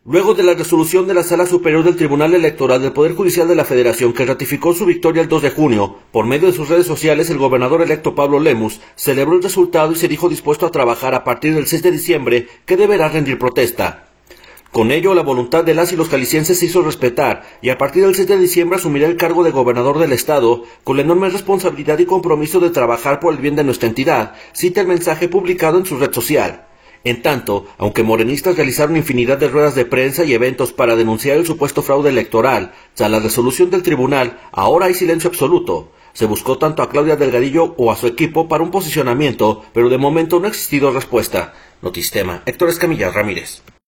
Luego de la resolución de la Sala Superior del Tribunal Electoral del Poder Judicial de la Federación que ratificó su victoria el 2 de junio, por medio de sus redes sociales el gobernador electo Pablo Lemus celebró el resultado y se dijo dispuesto a trabajar a partir del 6 de diciembre que deberá rendir protesta. Con ello, la voluntad de las y los jaliscienses se hizo respetar y a partir del 6 de diciembre asumirá el cargo de gobernador del estado con la enorme responsabilidad y compromiso de trabajar por el bien de nuestra entidad, cita el mensaje publicado en su red social. En tanto, aunque morenistas realizaron infinidad de ruedas de prensa y eventos para denunciar el supuesto fraude electoral, tras la resolución del tribunal, ahora hay silencio absoluto. Se buscó tanto a Claudia Delgadillo o a su equipo para un posicionamiento, pero de momento no ha existido respuesta. Notistema, Héctor Escamilla Ramírez.